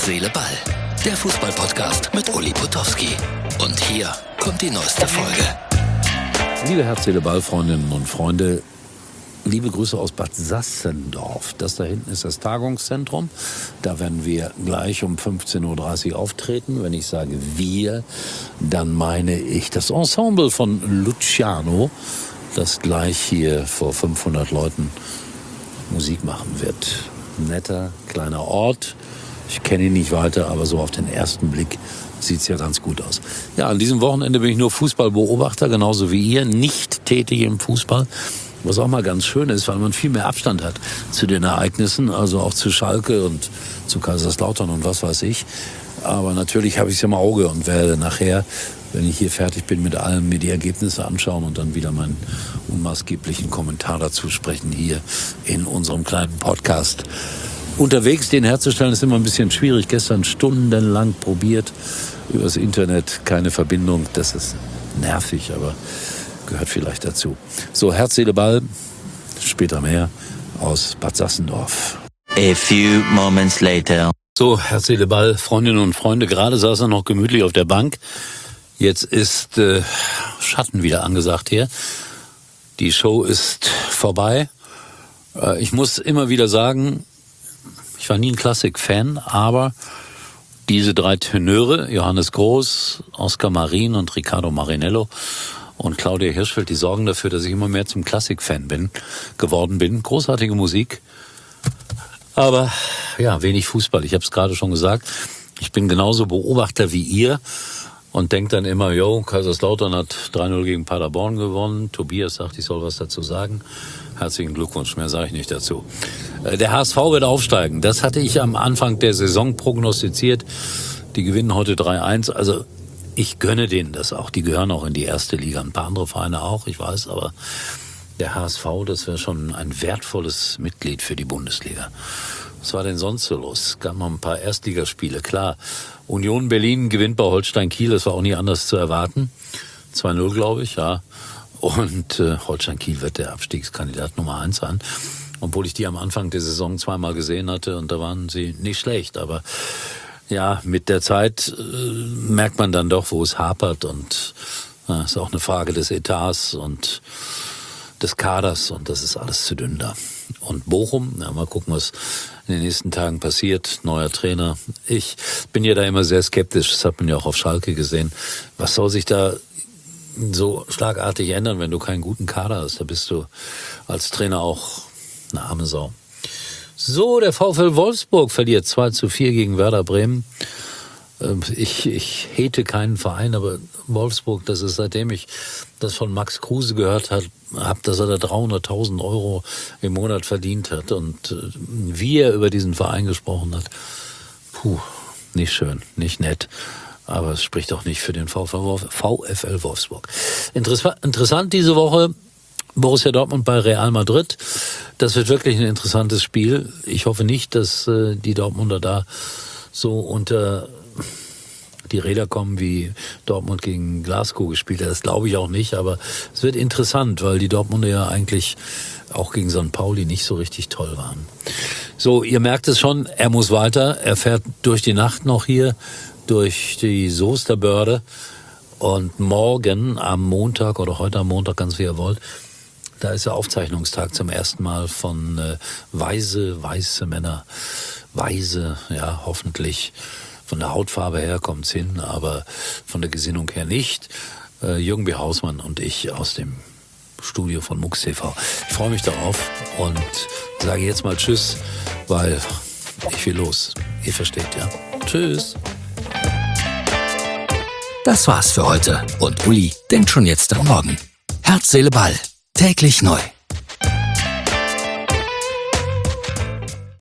Seele, Ball. Der Fußball-Podcast mit Uli Potowski. Und hier kommt die neueste Folge. Liebe Herz, Seele, Ball, Freundinnen und Freunde, liebe Grüße aus Bad Sassendorf. Das da hinten ist das Tagungszentrum. Da werden wir gleich um 15.30 Uhr auftreten. Wenn ich sage wir, dann meine ich das Ensemble von Luciano, das gleich hier vor 500 Leuten Musik machen wird. Netter, kleiner Ort. Ich kenne ihn nicht weiter, aber so auf den ersten Blick sieht's ja ganz gut aus. Ja, an diesem Wochenende bin ich nur Fußballbeobachter, genauso wie ihr, nicht tätig im Fußball. Was auch mal ganz schön ist, weil man viel mehr Abstand hat zu den Ereignissen, also auch zu Schalke und zu Kaiserslautern und was weiß ich. Aber natürlich habe ich es im Auge und werde nachher, wenn ich hier fertig bin mit allem, mir die Ergebnisse anschauen und dann wieder meinen unmaßgeblichen Kommentar dazu sprechen hier in unserem kleinen Podcast. Unterwegs den herzustellen ist immer ein bisschen schwierig. Gestern stundenlang probiert übers Internet, keine Verbindung. Das ist nervig, aber gehört vielleicht dazu. So, Herz, Seele, Ball, später mehr aus Bad Sassendorf. A few moments later. So, Herz, Seele, Ball, Freundinnen und Freunde, gerade saß er noch gemütlich auf der Bank. Jetzt ist Schatten wieder angesagt hier. Die Show ist vorbei. Ich muss immer wieder sagen, ich war nie ein Klassik-Fan, aber diese drei Tenöre, Johannes Groß, Oskar Marin und Riccardo Marinello und Claudia Hirschfeld, die sorgen dafür, dass ich immer mehr zum Klassik-Fan geworden bin. Großartige Musik, aber ja, wenig Fußball. Ich habe es gerade schon gesagt, ich bin genauso Beobachter wie ihr und denke dann immer, Kaiserslautern hat 3-0 gegen Paderborn gewonnen. Tobias sagt, ich soll was dazu sagen. Herzlichen Glückwunsch, mehr sage ich nicht dazu. Der HSV wird aufsteigen. Das hatte ich am Anfang der Saison prognostiziert. Die gewinnen heute 3-1. Also ich gönne denen das auch. Die gehören auch in die erste Liga. Ein paar andere Vereine auch, ich weiß. Aber der HSV, das wäre schon ein wertvolles Mitglied für die Bundesliga. Was war denn sonst so los? Es gab noch ein paar Erstligaspiele. Klar, Union Berlin gewinnt bei Holstein Kiel. Das war auch nie anders zu erwarten. 2-0, glaube ich, ja. Und Holstein Kiel wird der Abstiegskandidat Nummer 1 sein. Obwohl ich die am Anfang der Saison zweimal gesehen hatte und da waren sie nicht schlecht. Aber ja, mit der Zeit merkt man dann doch, wo es hapert. Und ist auch eine Frage des Etats und des Kaders. Und das ist alles zu dünn da. Und Bochum, mal gucken, was in den nächsten Tagen passiert. Neuer Trainer. Ich bin ja da immer sehr skeptisch. Das hat man ja auch auf Schalke gesehen. Was soll sich da so schlagartig ändern, wenn du keinen guten Kader hast? Da bist du als Trainer auch eine arme Sau. So, der VfL Wolfsburg verliert 2-4 gegen Werder Bremen. Ich hate keinen Verein, aber Wolfsburg, das ist, seitdem ich das von Max Kruse gehört habe, dass er da 300.000 Euro im Monat verdient hat und wie er über diesen Verein gesprochen hat, nicht schön, nicht nett. Aber es spricht auch nicht für den VfL Wolfsburg. Interessant diese Woche, Borussia Dortmund bei Real Madrid. Das wird wirklich ein interessantes Spiel. Ich hoffe nicht, dass die Dortmunder da so unter die Räder kommen, wie Dortmund gegen Glasgow gespielt hat. Das glaube ich auch nicht, aber es wird interessant, weil die Dortmunder ja eigentlich auch gegen St. Pauli nicht so richtig toll waren. So, ihr merkt es schon, er muss weiter. Er fährt durch die Nacht noch hier, durch die Soesterbörde. Und morgen am Montag oder heute am Montag, ganz wie ihr wollt, da ist der Aufzeichnungstag zum ersten Mal von weiße Männer. Weise, ja, hoffentlich. Von der Hautfarbe her kommt's hin, aber von der Gesinnung her nicht. Jürgen B. Hausmann und ich aus dem Studio von MUX TV. Ich freue mich darauf und sage jetzt mal Tschüss, weil ich will los. Ihr versteht, ja. Tschüss. Das war's für heute und Uli denkt schon jetzt am Morgen. Herz, Seele, Ball. Täglich neu.